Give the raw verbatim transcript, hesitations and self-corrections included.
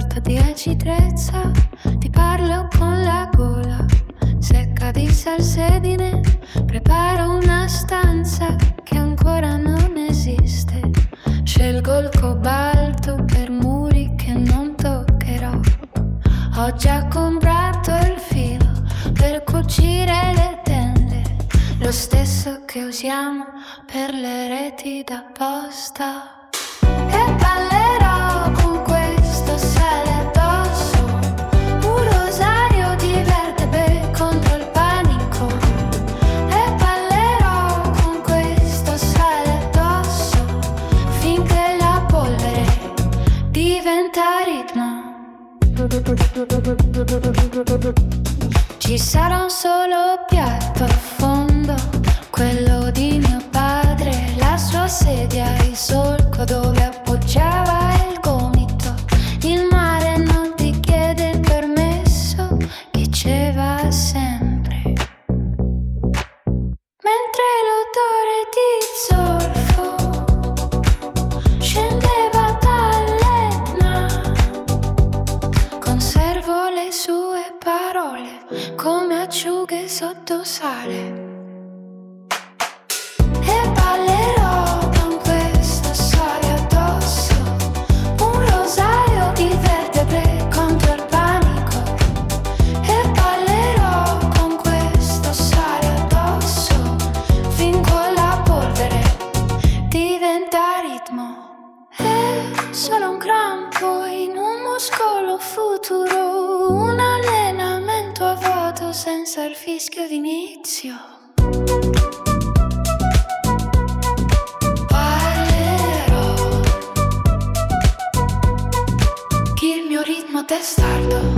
dotata di acitrezza, ti parlo con la gola secca di salsedine, preparo una stanza che ancora non esiste, scelgo il cobalto per muri che non toccherò, ho già comprato il filo per cucire le tende, lo stesso che usiamo per le reti da posta. E ballerò con questo sale addosso, un rosario di vertebre contro il panico. E ballerò con questo sale addosso, finché la polvere diventa ritmo. Ci sarà un solo piatto a fondo, quello di mio padre, la sua sedia, il solco dove appoggiava il gomito, il mare non ti chiede il permesso, diceva sempre, mentre l'odore di zolfo scendeva dall'Etna, conservo le sue parole come acciughe sotto sale. E ballerò con questo sale addosso, un rosario di vertebre contro il panico. E ballerò con questo sale addosso, finché la polvere diventa ritmo. È solo un crampo in un muscolo futuro, un allenamento a vuoto senza il fischio d'inizio. Il mio ritmo testardo